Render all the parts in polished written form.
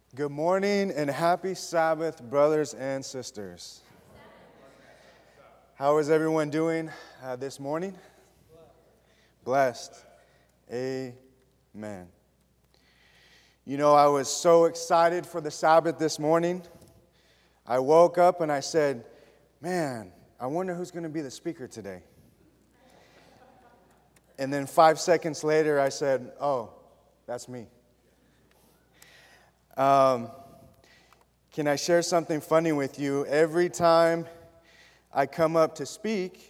Good morning and happy Sabbath, brothers and sisters. How is everyone doing this morning? Blessed. Amen. You know, I was so excited for the Sabbath this morning. I woke up and I said, man, I wonder who's going to be the speaker today. And then 5 seconds later, I said, oh, that's me. Can I share something funny with you? Every time I come up to speak,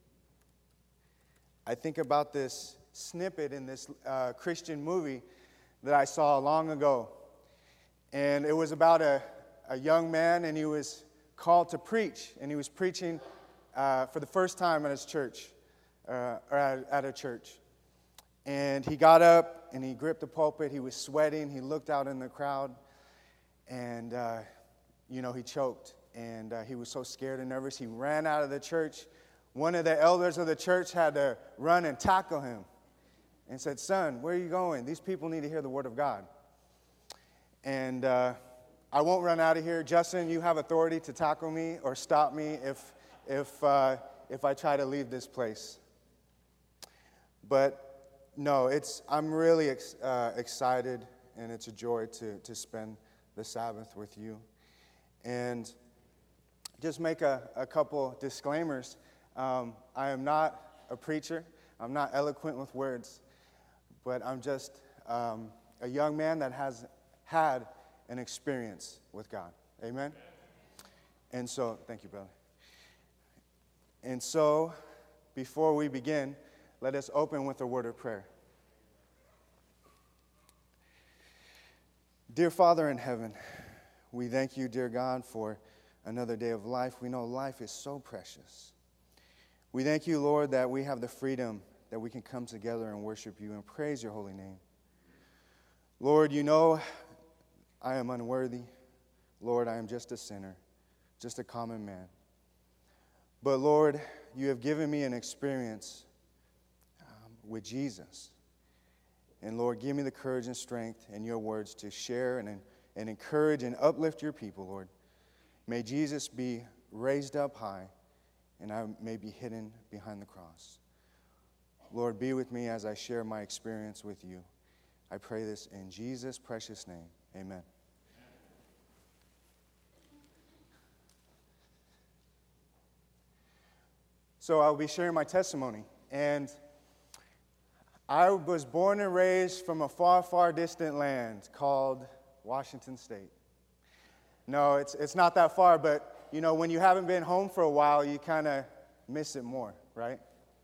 I think about this snippet in this Christian movie that I saw long ago. And it was about a young man, and he was called to preach. And he was preaching for the first time at his church, or at a church. And he got up, and he gripped the pulpit. He was sweating. He looked out in the crowd, and, he choked. And he was so scared and nervous, he ran out of the church. One of the elders of the church had to run and tackle him and said, son, where are you going? These people need to hear the word of God. And I won't run out of here. Justin, you have authority to tackle me or stop me if I try to leave this place. But no, I'm really excited, and it's a joy to spend the Sabbath with you. And just make a couple disclaimers. I am not a preacher. I'm not eloquent with words. But I'm just a young man that has had an experience with God. Amen? And so, thank you, brother. And so, before we begin, let us open with a word of prayer. Dear Father in heaven, we thank you, dear God, for another day of life. We know life is so precious. We thank you, Lord, that we have the freedom that we can come together and worship you and praise your holy name. Lord, you know I am unworthy. Lord, I am just a sinner, just a common man. But Lord, you have given me an experience with Jesus. And Lord, give me the courage and strength in your words to share and encourage and uplift your people, Lord. May Jesus be raised up high, and I may be hidden behind the cross. Lord, be with me as I share my experience with you. I pray this in Jesus' precious name. Amen. So I'll be sharing my testimony. And I was born and raised from a far, far distant land called Washington State. No, it's not that far, but, when you haven't been home for a while, you kind of miss it more, right?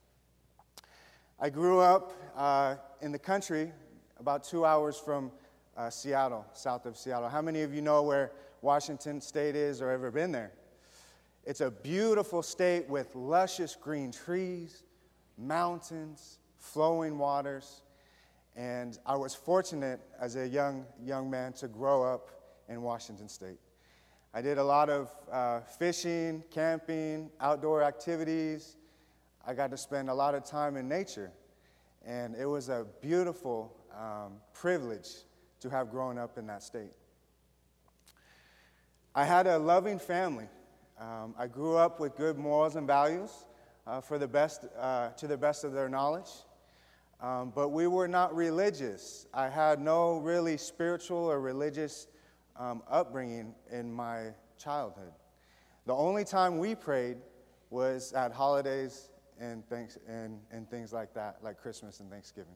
I grew up in the country about 2 hours from Seattle, south of Seattle. How many of you know where Washington State is or ever been there? It's a beautiful state with luscious green trees, mountains, flowing waters, and I was fortunate as a young man to grow up in Washington State. I did a lot of fishing, camping, outdoor activities. I got to spend a lot of time in nature, and it was a beautiful privilege to have grown up in that state. I had a loving family. I grew up with good morals and values to the best of their knowledge. But we were not religious. I had no really spiritual or religious upbringing in my childhood. The only time we prayed was at holidays and things like that, like Christmas and Thanksgiving.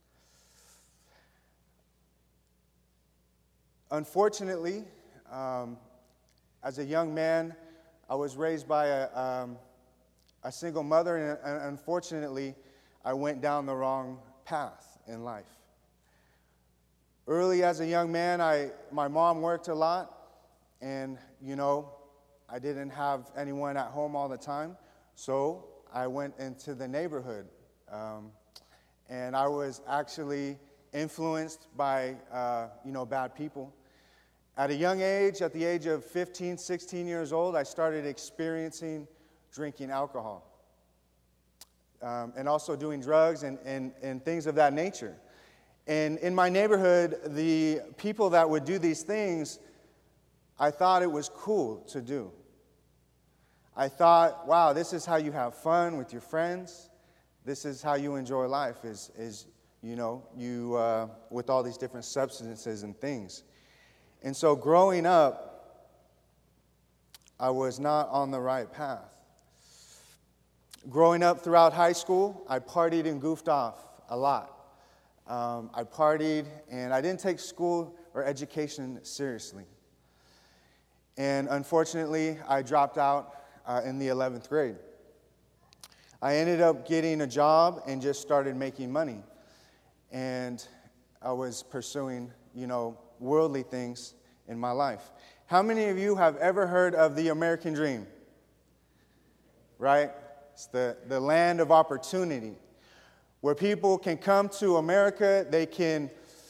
Unfortunately, as a young man, I was raised by a single mother, and unfortunately, I went down the wrong path in life. Early as a young man, my mom worked a lot, and, I didn't have anyone at home all the time, so I went into the neighborhood, and I was actually influenced by, bad people. At a young age, at the age of 15, 16 years old, I started experiencing drinking alcohol. And also doing drugs and things of that nature. And in my neighborhood, the people that would do these things, I thought it was cool to do. I thought, wow, this is how you have fun with your friends. This is how you enjoy life, is with all these different substances and things. And so growing up, I was not on the right path. Growing up throughout high school, I partied and goofed off a lot. I partied, and I didn't take school or education seriously. And unfortunately, I dropped out in the 11th grade. I ended up getting a job and just started making money. And I was pursuing, worldly things in my life. How many of you have ever heard of the American dream? Right? It's the land of opportunity, where people can come to America, they can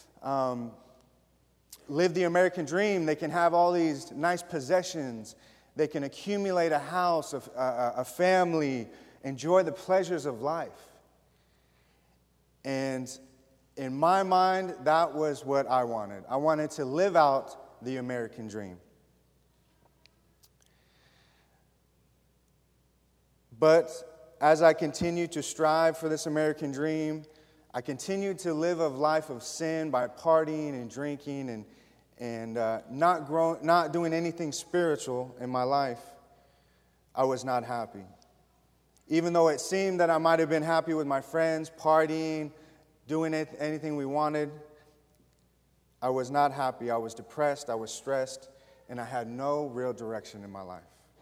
live the American dream, they can have all these nice possessions, they can accumulate a house, a family, enjoy the pleasures of life. And in my mind, that was what I wanted. I wanted to live out the American dream. But as I continued to strive for this American dream, I continued to live a life of sin by partying and drinking and not doing anything spiritual in my life. I was not happy. Even though it seemed that I might have been happy with my friends, partying, doing anything we wanted, I was not happy. I was depressed, I was stressed, and I had no real direction in my life.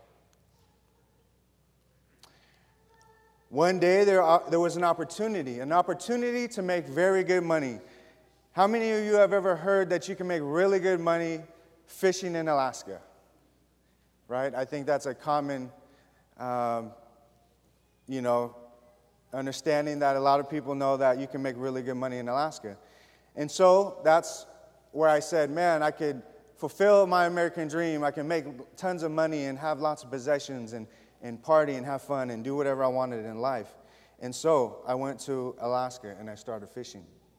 One day there was an opportunity to make very good money. How many of you have ever heard that you can make really good money fishing in Alaska? Right? I think that's a common, understanding that a lot of people know that you can make really good money in Alaska. And so that's where I said, man, I could fulfill my American dream. I can make tons of money and have lots of possessions and party and have fun and do whatever I wanted in life. And so I went to Alaska and I started fishing.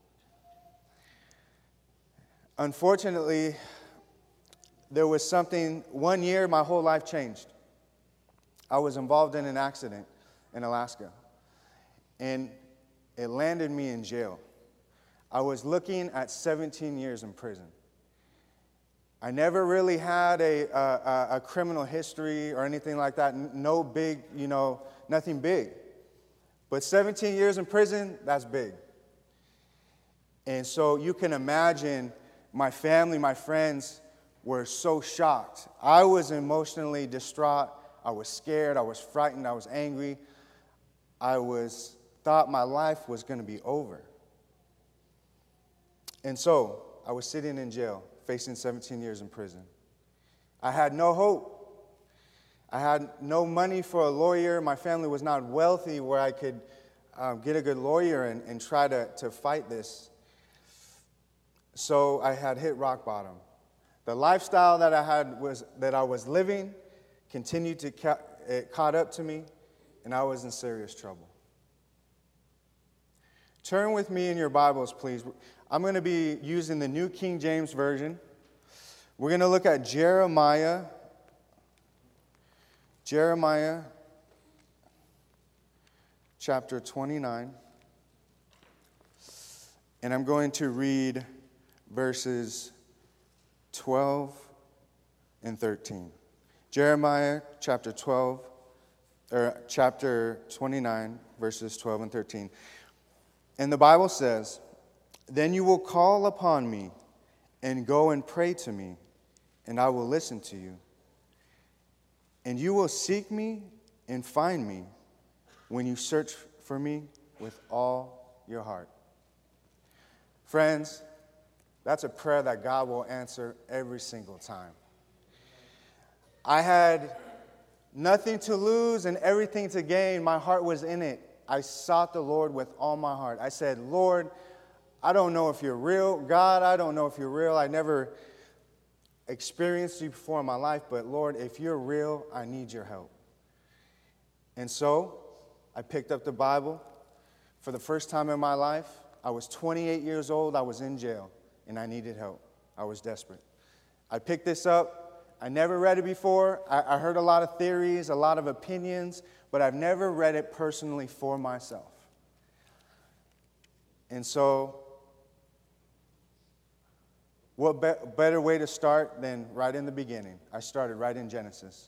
Unfortunately, there was one year my whole life changed. I was involved in an accident in Alaska, and it landed me in jail. I was looking at 17 years in prison. I never really had a criminal history or anything like that. No big, nothing big. But 17 years in prison, that's big. And so you can imagine my family, my friends were so shocked. I was emotionally distraught. I was scared. I was frightened. I was angry. I thought my life was going to be over. And so I was sitting in jail, facing 17 years in prison. I had no hope. I had no money for a lawyer. My family was not wealthy where I could get a good lawyer and try to fight this. So I had hit rock bottom. The lifestyle that I was living continued to it caught up to me, and I was in serious trouble. Turn with me in your Bibles, please. I'm going to be using the New King James Version. We're going to look at Jeremiah chapter 29. And I'm going to read verses 12 and 13. Jeremiah chapter 29, verses 12 and 13. And the Bible says, "Then you will call upon me and go and pray to me, and I will listen to you. And you will seek me and find me when you search for me with all your heart." Friends, that's a prayer that God will answer every single time. I had nothing to lose and everything to gain. My heart was in it. I sought the Lord with all my heart. I said, Lord, I don't know if you're real. God, I don't know if you're real. I never experienced you before in my life, but Lord, if you're real, I need your help. And so I picked up the Bible. For the first time in my life, I was 28 years old. I was in jail, and I needed help. I was desperate. I picked this up. I never read it before. I heard a lot of theories, a lot of opinions, but I've never read it personally for myself. And so, what better way to start than right in the beginning? I started right in Genesis.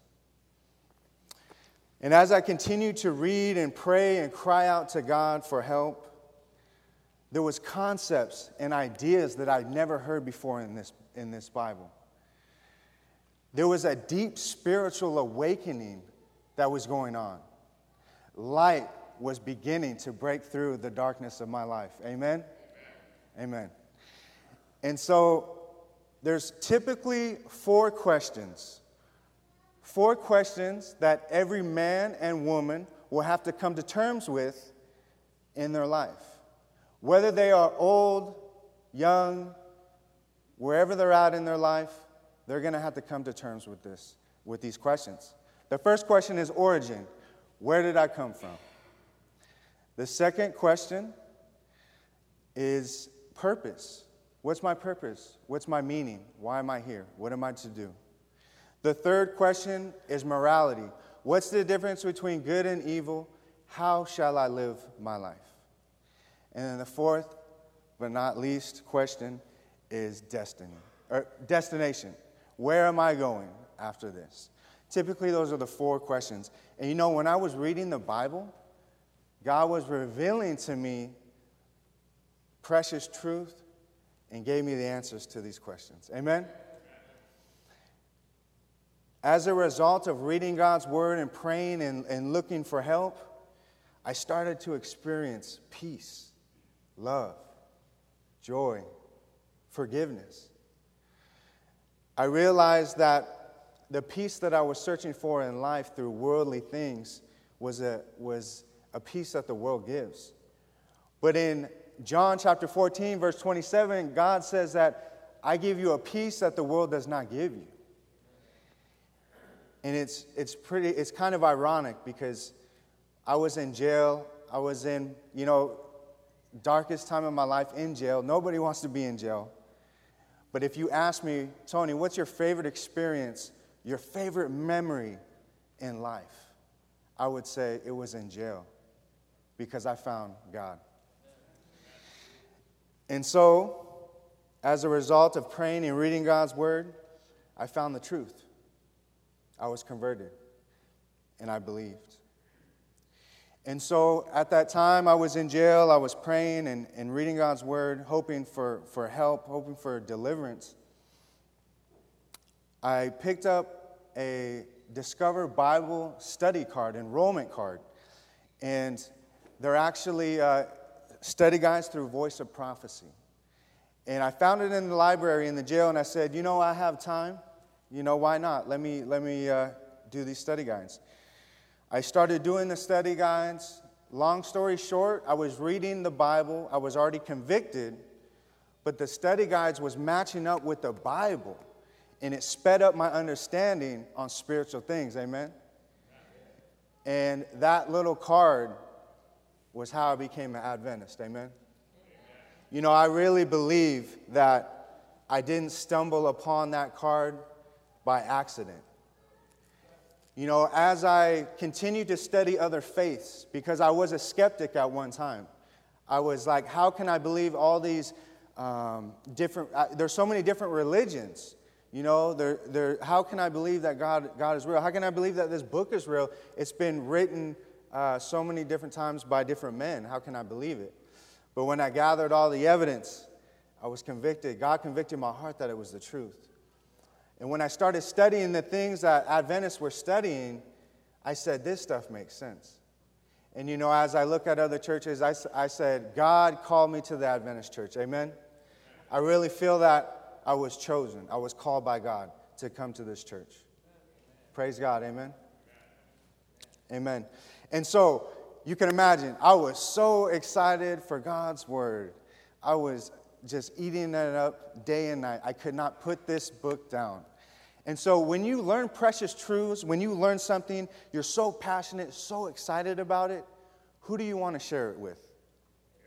And as I continued to read and pray and cry out to God for help, there was concepts and ideas that I'd never heard before in this Bible. There was a deep spiritual awakening that was going on. Light was beginning to break through the darkness of my life. Amen? Amen. And so there's typically 4 questions. 4 questions that every man and woman will have to come to terms with in their life. Whether they are old, young, wherever they're at in their life, they're going to have to come to terms with these questions. The first question is origin. Where did I come from? The second question is purpose. What's my purpose? What's my meaning? Why am I here? What am I to do? The third question is morality. What's the difference between good and evil? How shall I live my life? And then the fourth, but not least, question is destination. Where am I going after this? Typically, those are the 4 questions. And you know, when I was reading the Bible, God was revealing to me precious truth and gave me the answers to these questions. Amen? As a result of reading God's Word and praying and looking for help, I started to experience peace, love, joy, forgiveness. I realized that the peace that I was searching for in life through worldly things was a peace that the world gives. But in John chapter 14, verse 27, God says that I give you a peace that the world does not give you. And it's kind of ironic because I was in jail. I was in, darkest time of my life in jail. Nobody wants to be in jail. But if you ask me, Tony, what's your favorite experience, your favorite memory in life? I would say it was in jail because I found God. And so, as a result of praying and reading God's Word, I found the truth. I was converted, and I believed. And so, at that time, I was in jail. I was praying and reading God's Word, hoping for help, hoping for deliverance. I picked up a Discover Bible study card, enrollment card, and they're actually study guides through Voice of Prophecy. And I found it in the library in the jail, and I said, I have time. Why not? Let me do these study guides. I started doing the study guides. Long story short, I was reading the Bible. I was already convicted, but the study guides was matching up with the Bible, and it sped up my understanding on spiritual things. Amen? And that little card was how I became an Adventist. Amen? I really believe that I didn't stumble upon that card by accident. As I continued to study other faiths, because I was a skeptic at one time, I was like, how can I believe all these different, there's so many different religions, how can I believe that God is real? How can I believe that this book is real? It's been written so many different times by different men. How can I believe it? But when I gathered all the evidence, I was convicted. God convicted my heart that it was the truth. And when I started studying the things that Adventists were studying, I said, this stuff makes sense. And as I look at other churches, I said, God called me to the Adventist church. Amen? I really feel that I was chosen. I was called by God to come to this church. Praise God. Amen? Amen. And so, you can imagine, I was so excited for God's Word. I was just eating it up day and night. I could not put this book down. And so when you learn precious truths, when you learn something, you're so passionate, so excited about it, who do you want to share it with?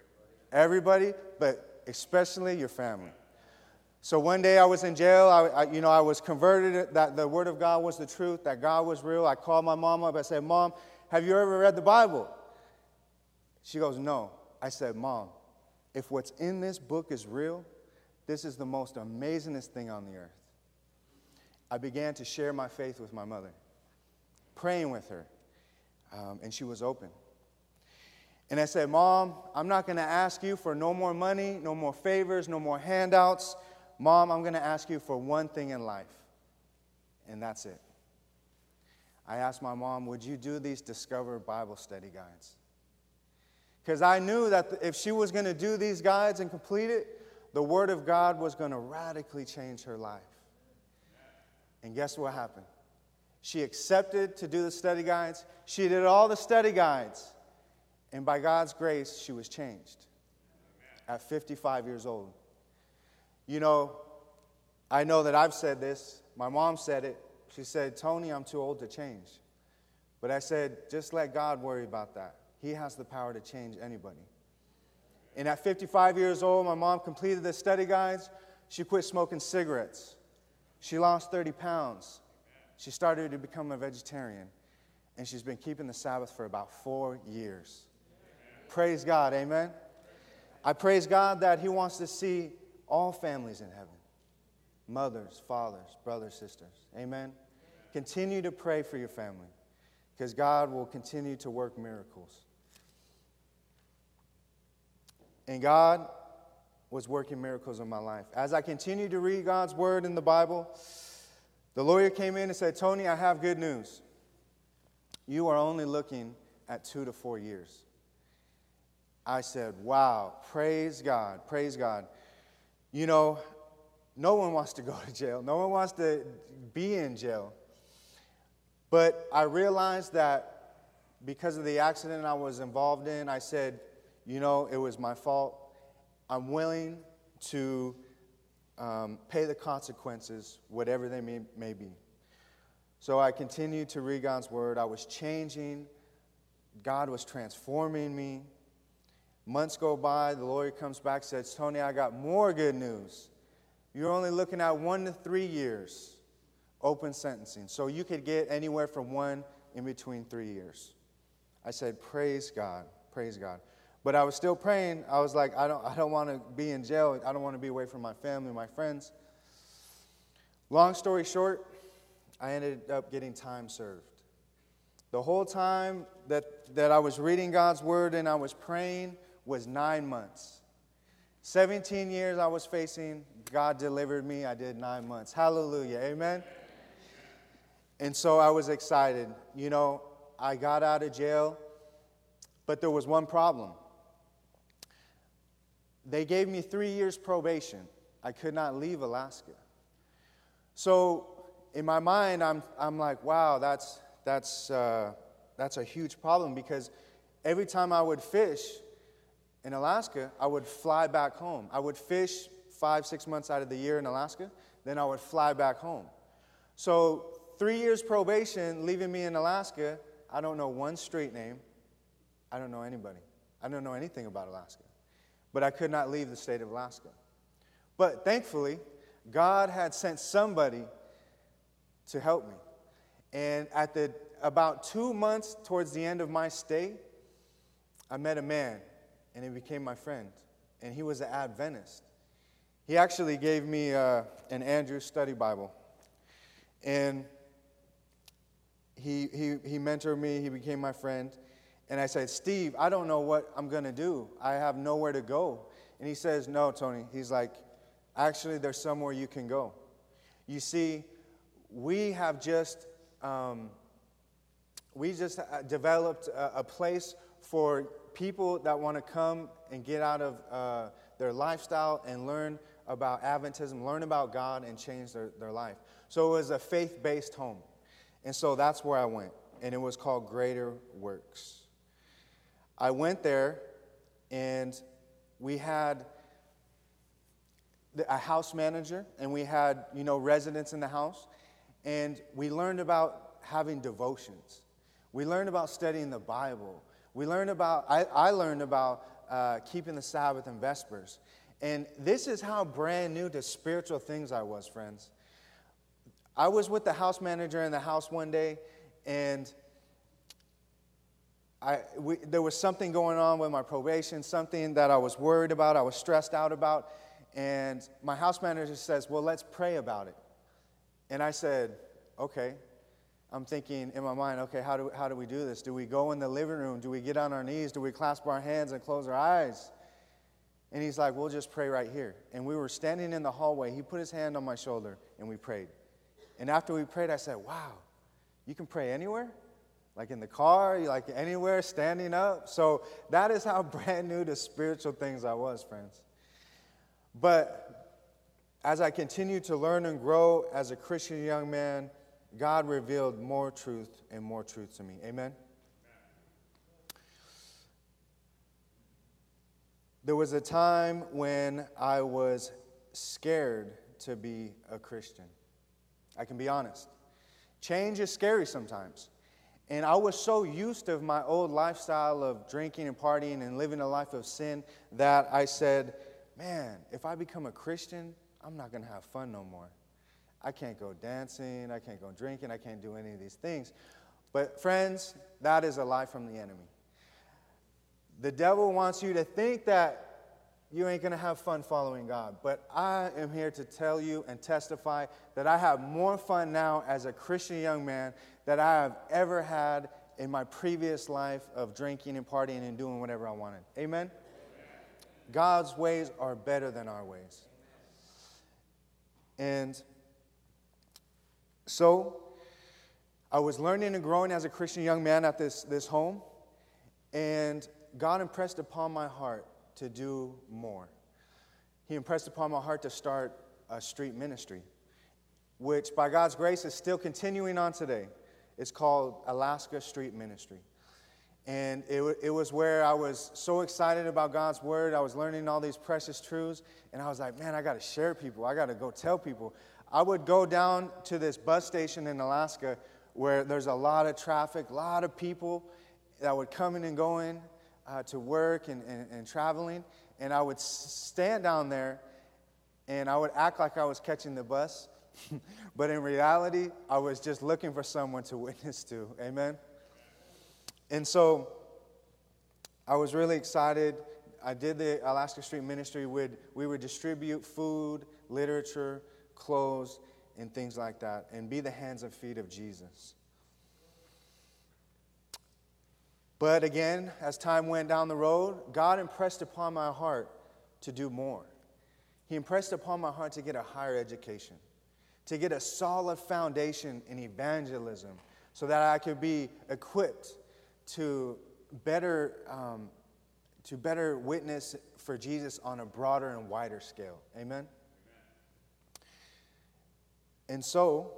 Everybody, but especially your family. So one day I was in jail. I was converted that the Word of God was the truth, that God was real. I called my mom up. I said, Mom, have you ever read the Bible? She goes, no. I said, Mom, if what's in this book is real, this is the most amazingest thing on the earth. I began to share my faith with my mother, praying with her, and she was open. And I said, Mom, I'm not going to ask you for no more money, no more favors, no more handouts. Mom, I'm going to ask you for one thing in life, and that's it. I asked my mom, would you do these Discover Bible Study guides? Because I knew that if she was going to do these guides and complete it, the Word of God was going to radically change her life. And guess what happened? She accepted to do the study guides. She did all the study guides. And by God's grace, she was changed at 55 years old. You know, I know that I've said this. My mom said it. She said, Tony, I'm too old to change. But I said, just let God worry about that. He has the power to change anybody. And at 55 years old, my mom completed the study guides. She quit smoking cigarettes. She lost 30 pounds. She started to become a vegetarian. And she's been keeping the Sabbath for about 4 years. Praise God, amen? I praise God that He wants to see all families in heaven. Mothers, fathers, brothers, sisters. Amen? Continue to pray for your family because God will continue to work miracles. And God was working miracles in my life. As I continued to read God's Word in the Bible, the lawyer came in and said, Tony, I have good news. You are only looking at 2 to 4 years. I said, wow, praise God, praise God. You know, no one wants to go to jail. No one wants to be in jail. But I realized that because of the accident I was involved in, I said, you know, it was my fault. I'm willing to pay the consequences, whatever they may be. So I continued to read God's Word. I was changing. God was transforming me. Months go by, the lawyer comes back and says, Tony, I got more good news. You're only looking at 1 to 3 years open sentencing. So you could get anywhere from 1 in between 3 years. I said, praise God, praise God. But I was still praying. I was like, I don't want to be in jail. I don't want to be away from my family, my friends. Long story short, I ended up getting time served. The whole time that I was reading God's Word and I was praying was 9 months. 17 years I was facing. God delivered me. I did 9 months. Hallelujah. Amen. And so I was excited. You know, I got out of jail, but there was one problem. They gave me 3 years probation. I could not leave Alaska. So in my mind, I'm like, wow, that's a huge problem because every time I would fish in Alaska, I would fly back home. I would fish 5-6 months out of the year in Alaska, then I would fly back home. So 3 years probation, leaving me in Alaska, I don't know one street name. I don't know anybody. I don't know anything about Alaska. But I could not leave the state of Alaska. But thankfully, God had sent somebody to help me. And at about 2 months towards the end of my stay, I met a man, and he became my friend. And he was an Adventist. He actually gave me an Andrews Study Bible. And he mentored me. He became my friend. And I said, Steve, I don't know what I'm going to do. I have nowhere to go. And he says, no, Tony. He's like, actually, there's somewhere you can go. You see, we just developed a place for people that want to come and get out of their lifestyle and learn about Adventism, learn about God, and change their life. So it was a faith-based home. And so that's where I went. And it was called Greater Works. I went there, and we had a house manager, and we had, residents in the house. And we learned about having devotions. We learned about studying the Bible. We learned about, I learned about keeping the Sabbath and Vespers. And this is how brand new to spiritual things I was, friends. I was with the house manager in the house one day, and there was something going on with my probation, something that I was worried about, I was stressed out about. And my house manager says, well, let's pray about it. And I said, okay. I'm thinking in my mind, okay, how do we do this? Do we go in the living room? Do we get on our knees? Do we clasp our hands and close our eyes? And he's like, we'll just pray right here. And we were standing in the hallway. He put his hand on my shoulder, and we prayed. And after we prayed, I said, wow, you can pray anywhere? Like in the car, like anywhere, standing up? So that is how brand new to spiritual things I was, friends. But as I continued to learn and grow as a Christian young man, God revealed more truth and more truth to me. Amen? There was a time when I was scared to be a Christian. I can be honest. Change is scary sometimes. And I was so used to my old lifestyle of drinking and partying and living a life of sin that I said, man, if I become a Christian, I'm not going to have fun no more. I can't go dancing, I can't go drinking, I can't do any of these things. But friends, that is a lie from the enemy. The devil wants you to think that you ain't going to have fun following God. But I am here to tell you and testify that I have more fun now as a Christian young man than I have ever had in my previous life of drinking and partying and doing whatever I wanted. Amen? God's ways are better than our ways. And so I was learning and growing as a Christian young man at this home, and God impressed upon my heart to do more. He impressed upon my heart to start a street ministry, which by God's grace is still continuing on today. It's called Alaska Street Ministry. And it was where I was so excited about God's word. I was learning all these precious truths, and I was like, man, I got to share people. I got to go tell people. I would go down to this bus station in Alaska where there's a lot of traffic, a lot of people that would come in and go in to work and traveling. And I would stand down there, and I would act like I was catching the bus. But in reality, I was just looking for someone to witness to. Amen? And so I was really excited. I did the Alaska Street Ministry. We would distribute food, literature, clothes, and things like that, and be the hands and feet of Jesus. But again, as time went down the road, God impressed upon my heart to do more. He impressed upon my heart to get a higher education, to get a solid foundation in evangelism so that I could be equipped to better witness for Jesus on a broader and wider scale. Amen? And so,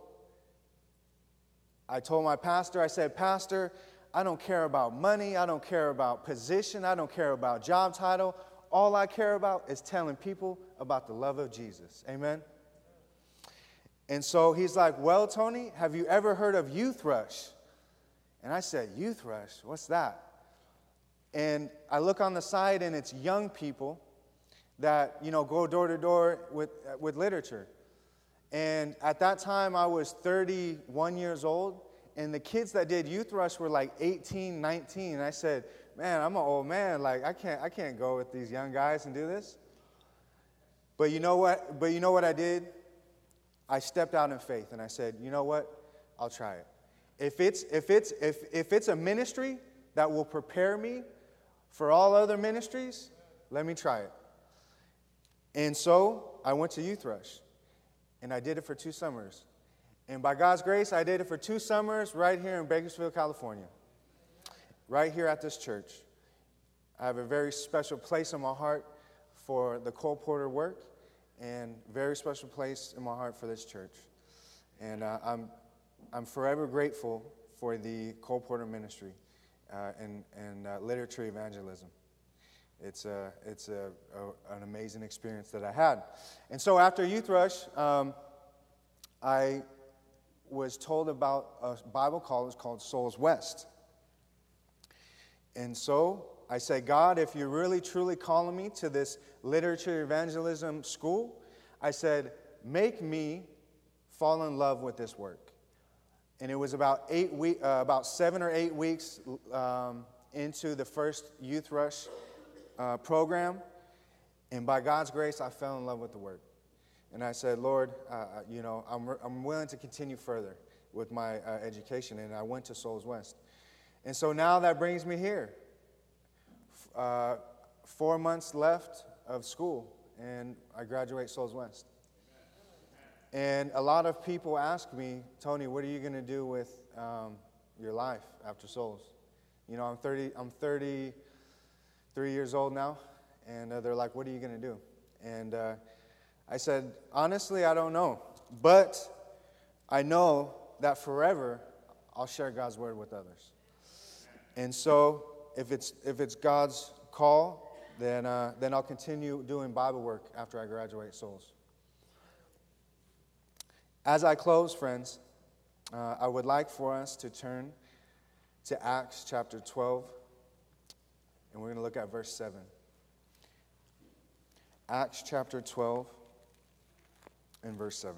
I told my pastor, I said, Pastor, I don't care about money, I don't care about position, I don't care about job title. All I care about is telling people about the love of Jesus. Amen? And so he's like, well, Tony, have you ever heard of Youth Rush? And I said, Youth Rush? What's that? And I look on the side, and it's young people that, go door to door with literature. And at that time, I was 31 years old, and the kids that did Youth Rush were like 18, 19. And I said, man, I'm an old man. Like, I can't go with these young guys and do this. But you know what I did? I stepped out in faith, and I said, you know what? I'll try it. If it's a ministry that will prepare me for all other ministries, let me try it. And so I went to Youth Rush, and I did it for 2 summers. And by God's grace, I did it for 2 summers right here in Bakersfield, California, right here at this church. I have a very special place in my heart for the Cole Porter work, and very special place in my heart for this church. And I'm forever grateful for the Cole Porter ministry and literature evangelism. It's an amazing experience that I had. And so after Youth Rush, I was told about a Bible college called Souls West. And so I said, God, if you're really truly calling me to this literature evangelism school, I said, make me fall in love with this work. And it was about 7 or 8 weeks into the first Youth Rush program. And by God's grace, I fell in love with the work. And I said, Lord, I'm willing to continue further with my education. And I went to Souls West. And so now that brings me here. 4 months left of school, and I graduate Souls West. And a lot of people ask me, Tony, what are you going to do with your life after Souls? You know, I'm 33 years old now, and they're like, what are you going to do? And I said, honestly, I don't know. But I know that forever I'll share God's word with others. And so if it's God's call, then I'll continue doing Bible work after I graduate Souls. As I close, friends, I would like for us to turn to Acts chapter 12, and we're going to look at verse 7. Acts chapter 12 and verse 7.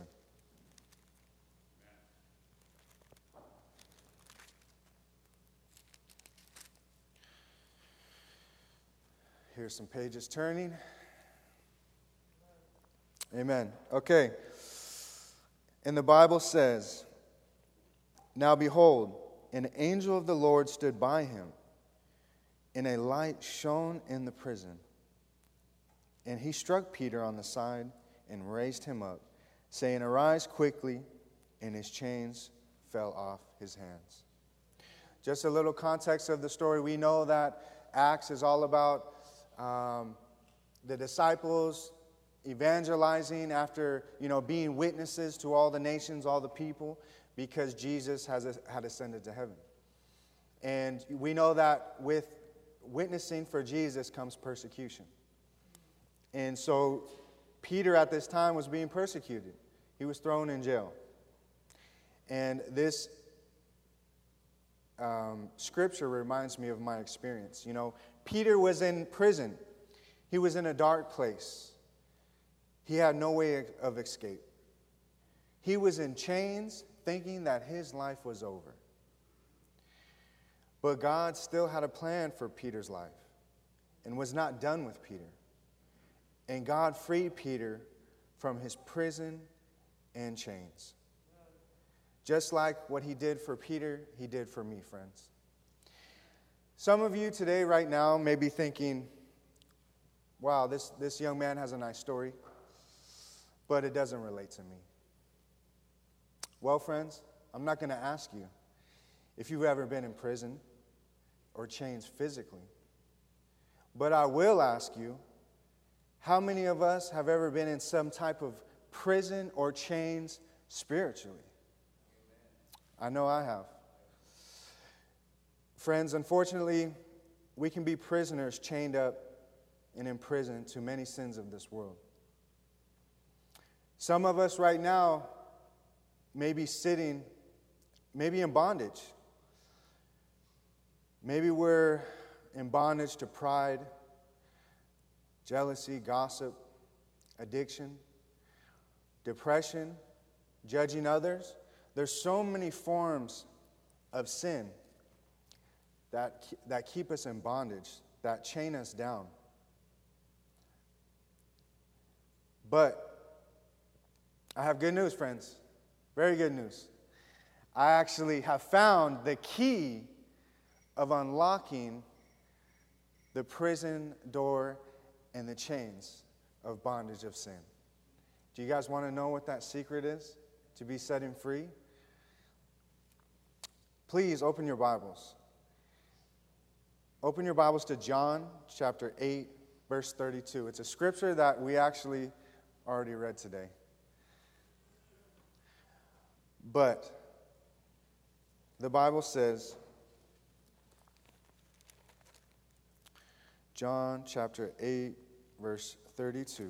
Here's some pages turning. Amen. Okay. And the Bible says, now behold, an angel of the Lord stood by him, and a light shone in the prison. And he struck Peter on the side and raised him up, saying, arise quickly, and his chains fell off his hands. Just a little context of the story. We know that Acts is all about the disciples evangelizing after, being witnesses to all the nations, all the people, because Jesus had ascended to heaven. And we know that with witnessing for Jesus comes persecution. And so Peter at this time was being persecuted. He was thrown in jail. And this scripture reminds me of my experience. Peter was in prison. He was in a dark place. He had no way of escape. He was in chains, thinking that his life was over. But God still had a plan for Peter's life and was not done with Peter. And God freed Peter from his prison and chains. Just like what he did for Peter, he did for me, friends. Some of you today, right now, may be thinking, wow, this young man has a nice story, but it doesn't relate to me. Well, friends, I'm not going to ask you if you've ever been in prison or chains physically, but I will ask you, how many of us have ever been in some type of prison or chains spiritually? I know I have. Friends, unfortunately, we can be prisoners chained up and in prison to many sins of this world. Some of us right now may be sitting, maybe in bondage. Maybe we're in bondage to pride, jealousy, gossip, addiction, depression, judging others. There's so many forms of sin that keep us in bondage, that chain us down. But I have good news, friends. Very good news. I actually have found the key of unlocking the prison door and the chains of bondage of sin. Do you guys want to know what that secret is to be setting free? Please open your Bibles. Open your Bibles to John chapter 8, verse 32. It's a scripture that we actually already read today. But the Bible says, John chapter 8, verse 32.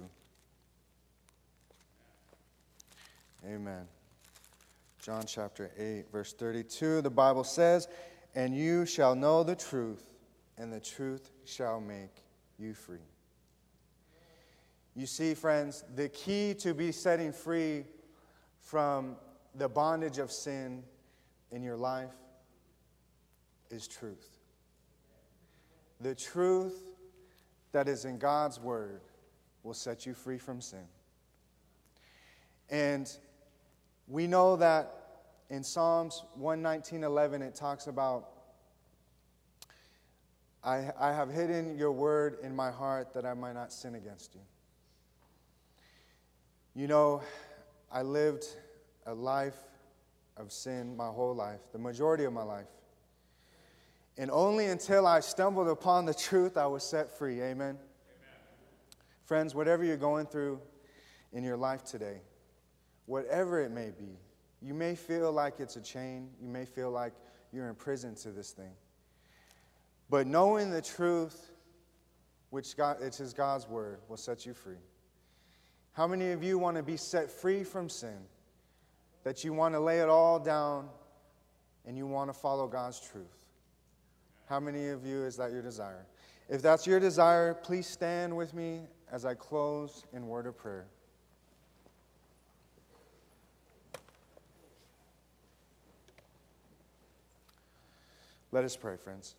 Amen. John chapter 8, verse 32, the Bible says, and you shall know the truth, and the truth shall make you free. You see, friends, the key to be setting free from the bondage of sin in your life is truth. The truth that is in God's word will set you free from sin. And we know that in Psalms 119:11 it talks about, I have hidden your word in my heart that I might not sin against you. You know, I lived a life of sin my whole life, the majority of my life. And only until I stumbled upon the truth, I was set free. Amen? Amen. Friends, whatever you're going through in your life today, whatever it may be, you may feel like it's a chain. You may feel like you're in prison to this thing. But knowing the truth, which is God's word, will set you free. How many of you want to be set free from sin? That you want to lay it all down and you want to follow God's truth? How many of you is that your desire? If that's your desire, please stand with me as I close in word of prayer. Let us pray, friends.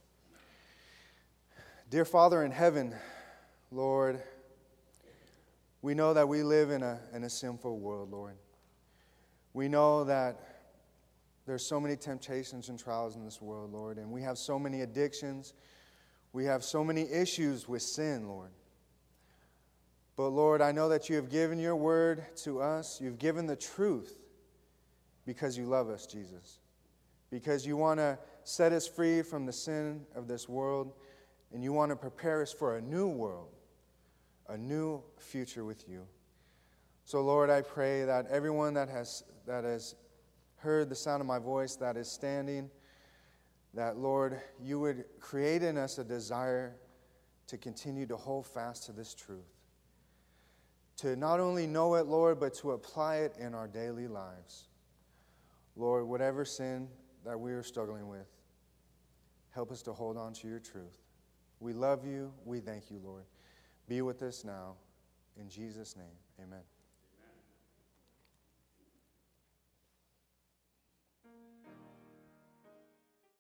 Dear Father in heaven, Lord, we know that we live in a sinful world, Lord. We know that there's so many temptations and trials in this world, Lord, and we have so many addictions. We have so many issues with sin, Lord. But, Lord, I know that you have given your word to us. You've given the truth because you love us, Jesus. Because you want to set us free from the sin of this world, and you want to prepare us for a new world, a new future with you. So, Lord, I pray that everyone that has heard the sound of my voice, that is standing, that, Lord, you would create in us a desire to continue to hold fast to this truth. To not only know it, Lord, but to apply it in our daily lives. Lord, whatever sin that we are struggling with, help us to hold on to your truth. We love you. We thank you, Lord. Be with us now. In Jesus' name, amen.